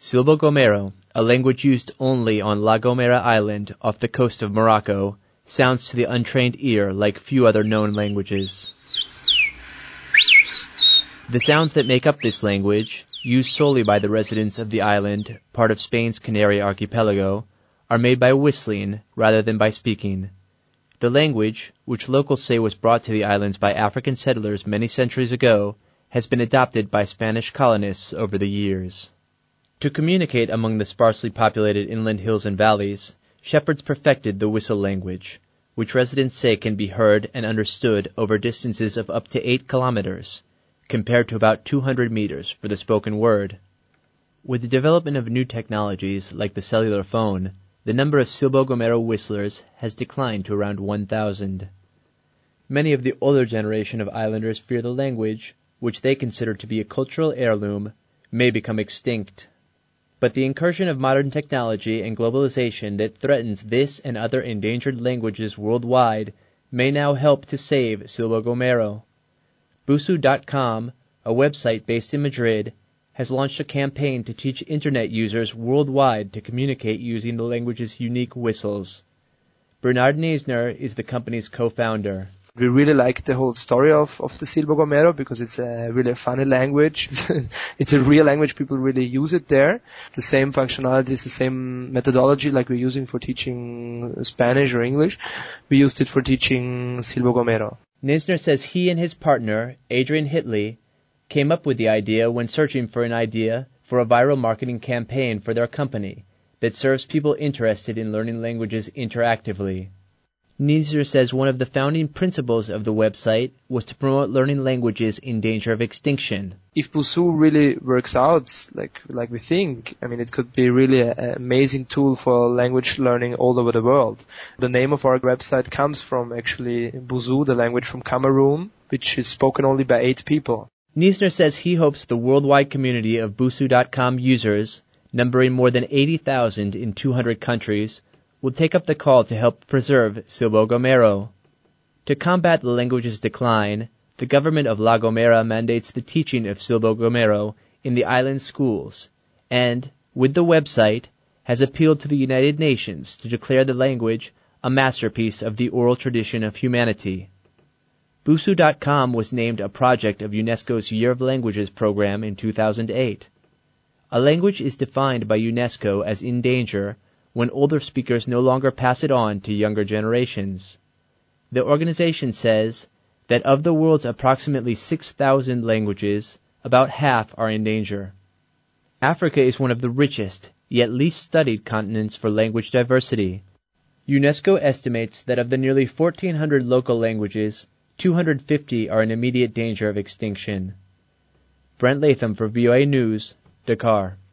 Silbo Gomero, a language used only on La Gomera Island off the coast of Morocco, sounds to the untrained ear like few other known languages. The sounds that make up this language, used solely by the residents of the island, part of Spain's Canary Archipelago, are made by whistling rather than by speaking. The language, which locals say was brought to the islands by African settlers many centuries ago, has been adopted by Spanish colonists over the years. To communicate among the sparsely populated inland hills and valleys, shepherds perfected the whistle language, which residents say can be heard and understood over distances of up to 8 kilometers, compared to about 200 meters for the spoken word. With the development of new technologies like the cellular phone, the number of Silbo Gomero whistlers has declined to around 1,000. Many of the older generation of islanders fear the language, which they consider to be a cultural heirloom, may become extinct. But the incursion of modern technology and globalization that threatens this and other endangered languages worldwide may now help to save Silbo Gomero. Busuu.com, a website based in Madrid, has launched a campaign to teach Internet users worldwide to communicate using the language's unique whistles. Bernard Neisner is the company's co-founder. We really like the whole story of the Silbo Gomero because it's a really funny language. It's a real language. People really use it there. The same functionality, the same methodology like we're using for teaching Spanish or English. We used it for teaching Silbo Gomero. Neisner says he and his partner, Adrian Hitley, came up with the idea when searching for an idea for a viral marketing campaign for their company that serves people interested in learning languages interactively. Neisner says one of the founding principles of the website was to promote learning languages in danger of extinction. If Busuu really works out like we think, I mean, it could be really an amazing tool for language learning all over the world. The name of our website comes from actually Busuu, the language from Cameroon, which is spoken only by 8 people. Neisner says he hopes the worldwide community of Busuu.com users, numbering more than 80,000 in 200 countries, will take up the call to help preserve Silbo Gomero. To combat the language's decline, the government of La Gomera mandates the teaching of Silbo Gomero in the island schools, and, with the website, has appealed to the United Nations to declare the language a masterpiece of the oral tradition of humanity. Busuu.com was named a project of UNESCO's Year of Languages program in 2008. A language is defined by UNESCO as in danger when older speakers no longer pass it on to younger generations. The organization says that of the world's approximately 6,000 languages, about half are in danger. Africa is one of the richest, yet least studied continents for language diversity. UNESCO estimates that of the nearly 1,400 local languages, 250 are in immediate danger of extinction. Brent Latham for VOA News, Dakar.